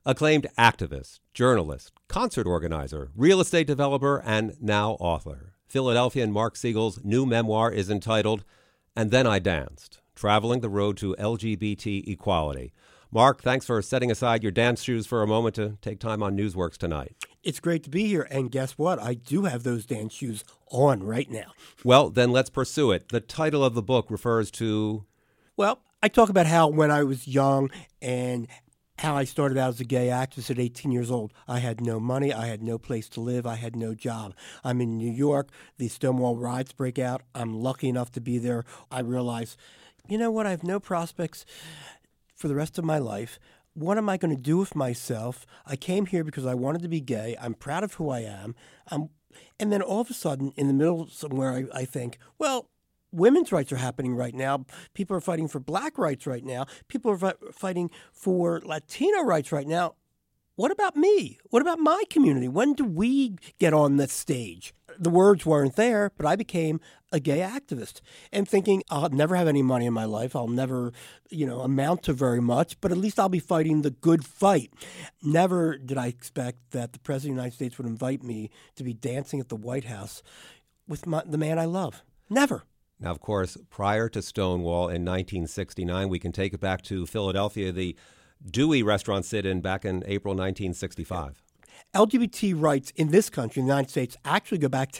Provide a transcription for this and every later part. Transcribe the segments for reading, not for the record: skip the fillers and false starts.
Acclaimed activist, journalist, concert organizer, real estate developer, and now author. Philadelphian Mark Siegel's new memoir is entitled And Then I Danced, Traveling the Road to LGBT Equality. Mark, thanks for setting aside your dance shoes for a moment to take time on Newsworks tonight. It's great to be here, and guess what? I do have those dance shoes on right now. Well, then let's pursue it. The title of the book refers to... Well, I talk about how when I was young and how I started out as a gay activist at 18 years old. I had no money. I had no place to live. I had no job. I'm in New York. The Stonewall riots break out. I'm lucky enough to be there. I realize, you know what? I have no prospects for the rest of my life. What am I going to do with myself? I came here because I wanted to be gay. I'm proud of who I am. And then all of a sudden, in the middle somewhere, I think, well, women's rights are happening right now. People are fighting for black rights right now. People are fighting for Latino rights right now. What about me? What about my community? When do we get on the stage? The words weren't there, but I became a gay activist and thinking I'll never have any money in my life. I'll never, amount to very much, but at least I'll be fighting the good fight. Never did I expect that the President of the United States would invite me to be dancing at the White House with the man I love. Never. Now, of course, prior to Stonewall in 1969, we can take it back to Philadelphia, the Dewey restaurant sit-in back in April 1965. LGBT rights in this country, in the United States, actually go back to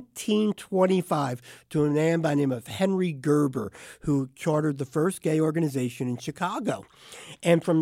1925 to a man by the name of Henry Gerber, who chartered the first gay organization in Chicago. And from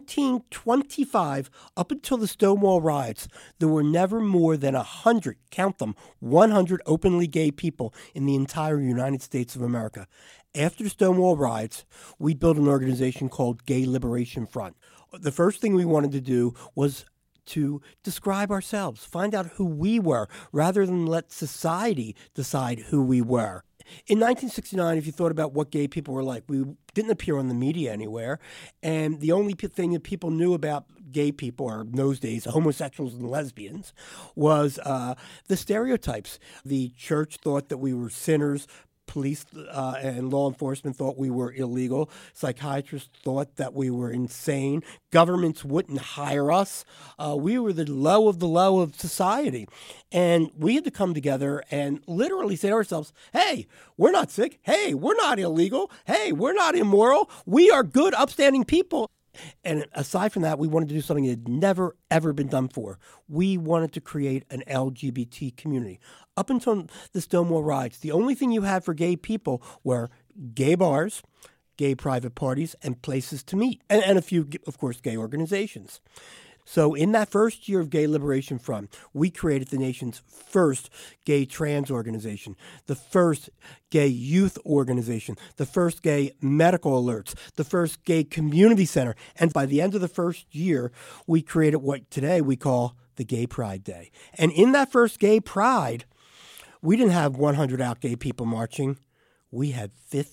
1925 up until the Stonewall riots, there were never more than 100, count them, 100 openly gay people in the entire United States of America. After the Stonewall riots, we built an organization called Gay Liberation Front. The first thing we wanted to do was to describe ourselves, find out who we were, rather than let society decide who we were. In 1969, if you thought about what gay people were like, we didn't appear on the media anywhere, and the only thing that people knew about gay people, or in those days, homosexuals and lesbians, was the stereotypes. The church thought that we were sinners. Police and law enforcement thought we were illegal. Psychiatrists thought that we were insane. Governments wouldn't hire us. We were the low of society. And we had to come together and literally say to ourselves, hey, we're not sick. Hey, we're not illegal. Hey, we're not immoral. We are good, upstanding people. And aside from that, we wanted to do something that had never, ever been done before. We wanted to create an LGBT community. Up until the Stonewall riots, the only thing you had for gay people were gay bars, gay private parties, and places to meet, and a few, of course, gay organizations. So in that first year of Gay Liberation Front, we created the nation's first gay trans organization, the first gay youth organization, the first gay medical alerts, the first gay community center. And by the end of the first year, we created what today we call the Gay Pride Day. And in that first Gay Pride, we didn't have 100 out gay people marching. We had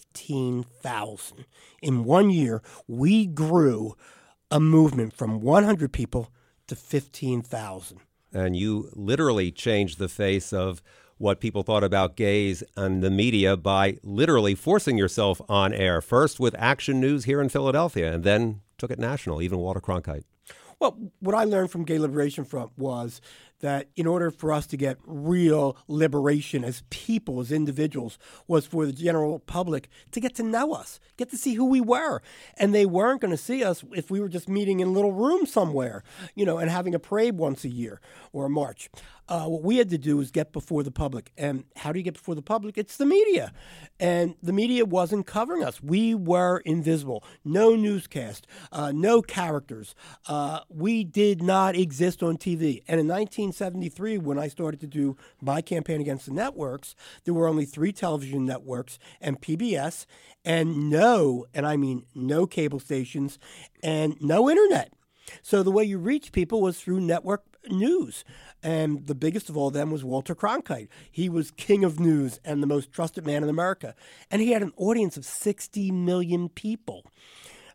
15,000. In 1 year, we grew a movement from 100 people to 15,000. And you literally changed the face of what people thought about gays and the media by literally forcing yourself on air, first with Action News here in Philadelphia, and then took it national, even Walter Cronkite. Well, what I learned from Gay Liberation Front was that in order for us to get real liberation as people, as individuals, was for the general public to get to know us, get to see who we were. And they weren't going to see us if we were just meeting in a little room somewhere, and having a parade once a year or a march. What we had to do was get before the public. And how do you get before the public? It's the media. And the media wasn't covering us. We were invisible. No newscast, no characters. We did not exist on TV. And in 1973, when I started to do my campaign against the networks, there were only 3 television networks and PBS, and no cable stations, and no internet. So the way you reach people was through network news. And the biggest of all them was Walter Cronkite. He was king of news and the most trusted man in America. And he had an audience of 60 million people.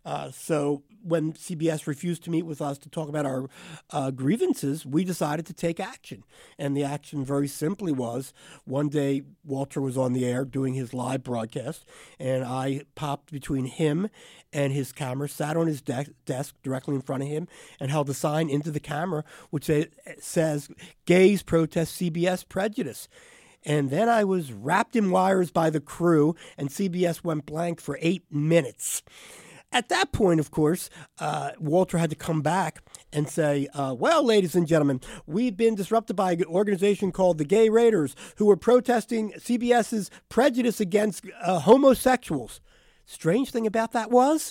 So when CBS refused to meet with us to talk about our grievances, we decided to take action. And the action very simply was, one day Walter was on the air doing his live broadcast, and I popped between him and his camera, sat on his desk directly in front of him, and held a sign into the camera which says, "Gays protest CBS prejudice." And then I was wrapped in wires by the crew, and CBS went blank for 8 minutes. At that point, of course, Walter had to come back and say, well, ladies and gentlemen, we've been disrupted by an organization called the Gay Raiders, who were protesting CBS's prejudice against homosexuals. Strange thing about that was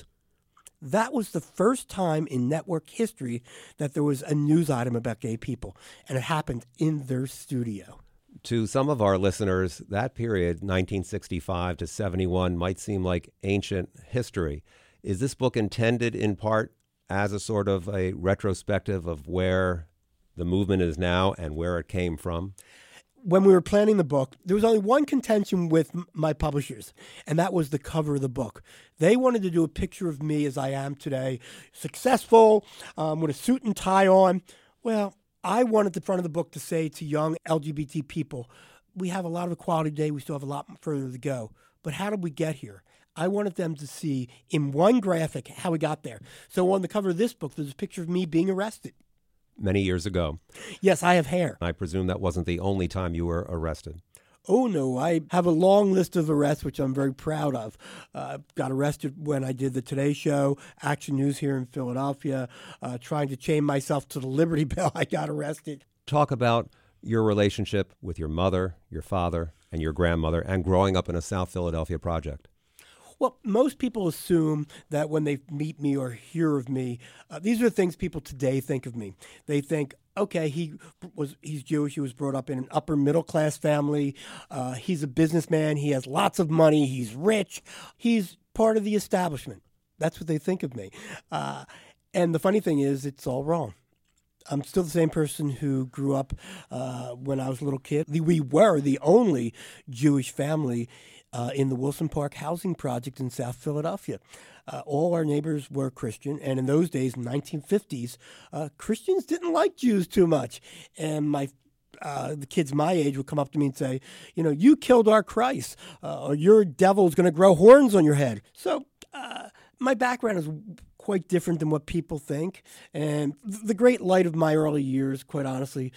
the first time in network history that there was a news item about gay people, and it happened in their studio. To some of our listeners, that period, 1965 to 71, might seem like ancient history. Is this book intended in part as a sort of a retrospective of where the movement is now and where it came from? When we were planning the book, there was only one contention with my publishers, and that was the cover of the book. They wanted to do a picture of me as I am today, successful, with a suit and tie on. Well, I wanted the front of the book to say to young LGBT people, we have a lot of equality today, we still have a lot further to go. But how did we get here? I wanted them to see in one graphic how we got there. So on the cover of this book, there's a picture of me being arrested. Many years ago. Yes, I have hair. I presume that wasn't the only time you were arrested. Oh, no. I have a long list of arrests, which I'm very proud of. Got arrested when I did the Today Show, Action News here in Philadelphia, trying to chain myself to the Liberty Bell. I got arrested. Talk about your relationship with your mother, your father, and your grandmother, and growing up in a South Philadelphia project. Well, most people assume that when they meet me or hear of me, these are the things people today think of me. They think, okay, he's Jewish, he was brought up in an upper middle class family, he's a businessman, he has lots of money, he's rich, he's part of the establishment. That's what they think of me. And the funny thing is, it's all wrong. I'm still the same person who grew up when I was a little kid. We were the only Jewish family in the Wilson Park housing project in South Philadelphia. All our neighbors were Christian, and in those days, in the 1950s, Christians didn't like Jews too much. And the kids my age would come up to me and say, you killed our Christ, or your devil's going to grow horns on your head. So my background is quite different than what people think. And the great light of my early years, quite honestly,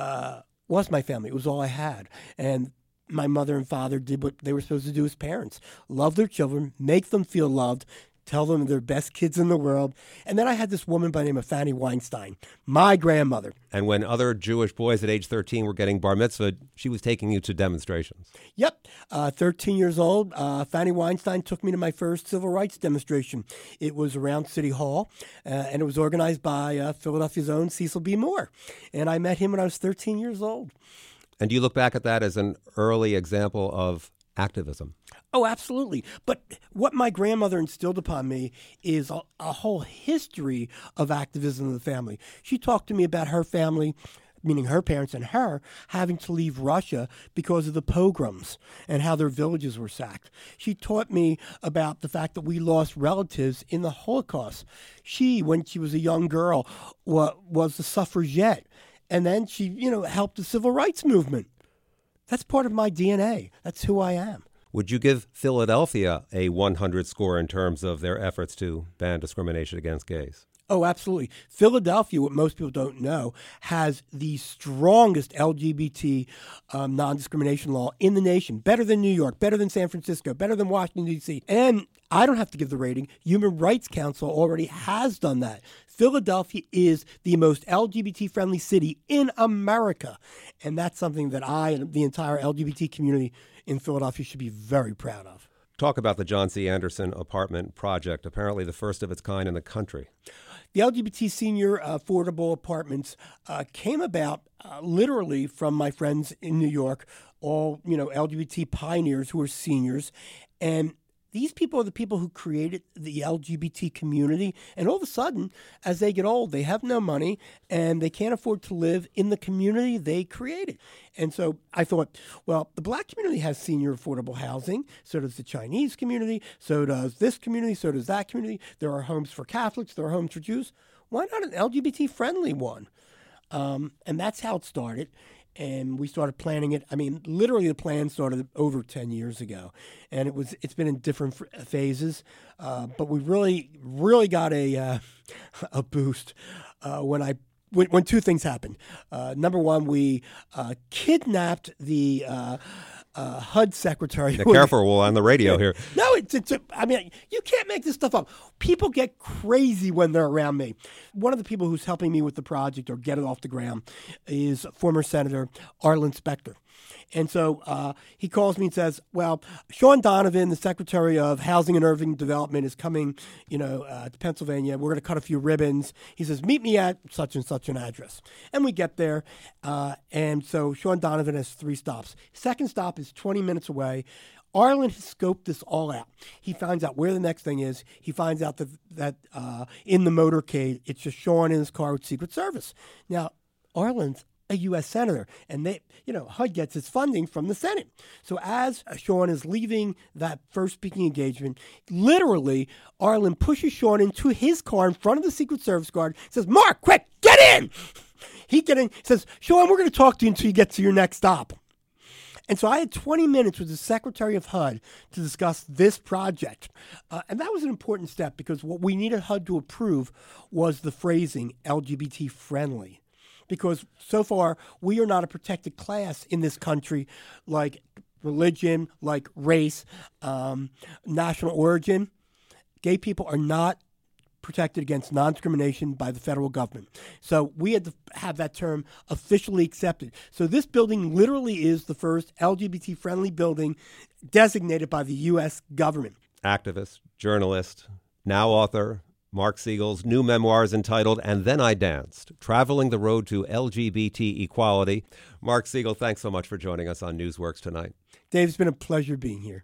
was my family. It was all I had. And my mother and father did what they were supposed to do as parents. Love their children, make them feel loved, tell them they're the best kids in the world. And then I had this woman by the name of Fanny Weinstein, my grandmother. And when other Jewish boys at age 13 were getting bar mitzvah, she was taking you to demonstrations. Yep. 13 years old, Fanny Weinstein took me to my first civil rights demonstration. It was around City Hall, and it was organized by Philadelphia's own Cecil B. Moore. And I met him when I was 13 years old. And do you look back at that as an early example of activism? Oh, absolutely. But what my grandmother instilled upon me is a whole history of activism in the family. She talked to me about her family, meaning her parents and her, having to leave Russia because of the pogroms and how their villages were sacked. She taught me about the fact that we lost relatives in the Holocaust. She, when she was a young girl, was a suffragette. And then she, helped the civil rights movement. That's part of my DNA. That's who I am. Would you give Philadelphia a 100 score in terms of their efforts to ban discrimination against gays? Oh, absolutely. Philadelphia, what most people don't know, has the strongest LGBT non-discrimination law in the nation. Better than New York, better than San Francisco, better than Washington, D.C. And I don't have to give the rating. Human Rights Council already has done that. Philadelphia is the most LGBT-friendly city in America. And that's something that I and the entire LGBT community in Philadelphia should be very proud of. Talk about the John C. Anderson apartment project, apparently the first of its kind in the country. The LGBT senior affordable apartments came about literally from my friends in New York, all, LGBT pioneers who are seniors. And these people are the people who created the LGBT community. And all of a sudden, as they get old, they have no money and they can't afford to live in the community they created. And so I thought, well, the black community has senior affordable housing. So does the Chinese community. So does this community. So does that community. There are homes for Catholics. There are homes for Jews. Why not an LGBT-friendly one? And that's how it started. And we started planning it. I mean, literally the plan started over 10 years ago. And it's been in different phases. But we really got a boost when two things happened. Number one, we kidnapped the HUD secretary. Now, careful, we're on the radio here. No, I mean, you can't make this stuff up. People get crazy when they're around me. One of the people who's helping me with the project or get it off the ground is former Senator Arlen Specter. And so he calls me and says, well, Sean Donovan, the Secretary of Housing and Urban Development, is coming, to Pennsylvania. We're going to cut a few ribbons. He says, meet me at such and such an address. And we get there. And so Sean Donovan has 3 stops. Second stop is 20 minutes away. Arlen has scoped this all out. He finds out where the next thing is. He finds out that in the motorcade, it's just Sean in his car with Secret Service. Now, Arlen's a U.S. Senator, and HUD gets its funding from the Senate. So as Sean is leaving that first speaking engagement, literally, Arlen pushes Sean into his car in front of the Secret Service guard, says, Mark, quick, get in! He gets in, says, Sean, we're going to talk to you until you get to your next stop. And so I had 20 minutes with the Secretary of HUD to discuss this project. And that was an important step because what we needed HUD to approve was the phrasing LGBT friendly. Because so far, we are not a protected class in this country like religion, like race, national origin. Gay people are not protected against non-discrimination by the federal government. So we had to have that term officially accepted. So this building literally is the first LGBT-friendly building designated by the U.S. government. Activist, journalist, now author, Mark Siegel's new memoir is entitled And Then I Danced, Traveling the Road to LGBT Equality. Mark Siegel, thanks so much for joining us on Newsworks tonight. Dave, it's been a pleasure being here.